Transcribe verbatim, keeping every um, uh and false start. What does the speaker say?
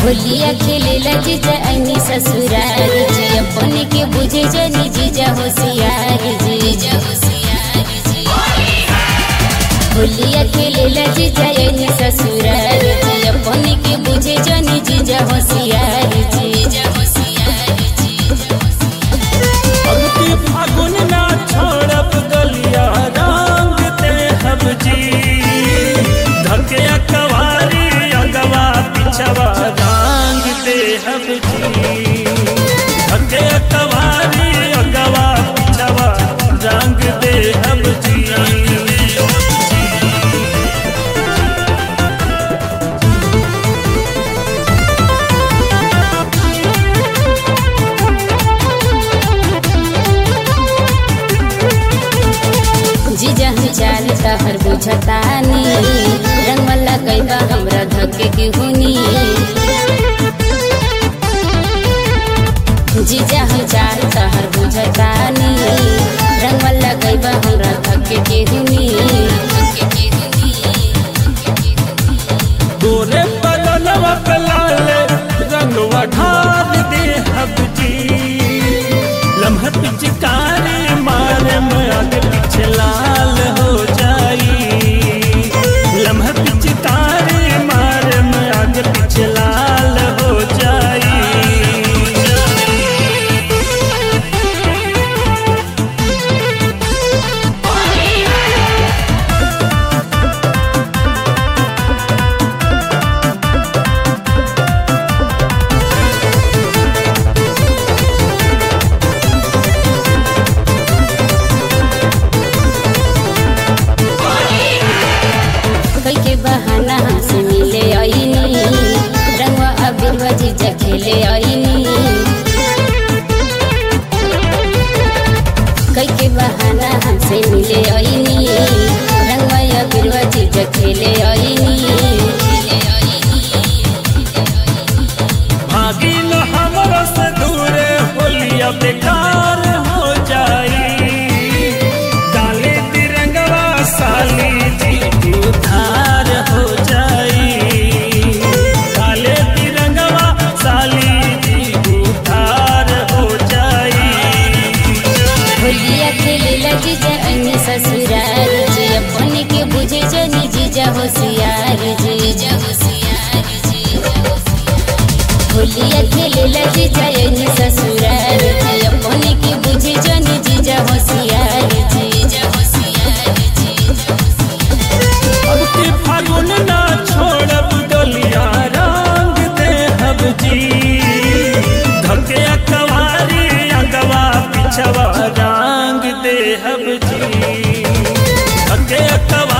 होलिया खेलेला जीजा ऐनी ससुराल जी, अपने के बुझे जनी जीजा होशियार जी। होलिया खेलेला जीजा ऐनी ससुराल जी, अपने के बुझे जनी जीजा होशियार जी। अब की फागुन ना छोड़ब गलिया रंग दे हब जी, धके कवारी अगवा पिछवा रंग दे हब जी, धके कवारी अगवा पिछवा रंग दे हब जी। जीजा चाल तहर बुझतानी, रंग वाला कैबा हमरा धके के हुनी। जीजा चाल तहर बुझतानी, रंग वाला कैबा हमरा धके के हुनी। गोरे पलनवा पलाले रंगवा ढाल दे हब जी, लम्हा पिचकारी मारे में आगे पीछे लाल हो जाई, लम्हा पिचकारी मारे में आगे पीछे लाल हो जाई। कई के बहाना हमसे मिले आईनी, रंगवा अबीरवा जीजा खेले आईनी। कई के बहाना हमसे मिले आईनी, रंगवा अबीरवा जीजा खेले आईनी। भागी न हमरा से दूर होलिया बेकार हो जाई, डाले तिरंगवा साली जी उधार हो जाई, डाले तिरंगवा साली जी उधार हो जाई। होलिया खेलेला जीजा ऐनी ससुराल जी, अपने के बुझे जनी जीजा होशियार जी। होलिया खेलेला जीजा ऐनी ससुराल जी, अपने के बुझे जनी जीजा होशियार जी। अब की फागुन ना छोड़ब गलिया रंग दे हब जी, धके कवारी अगवा पिछवा रंग दे हब जी, धके कवारी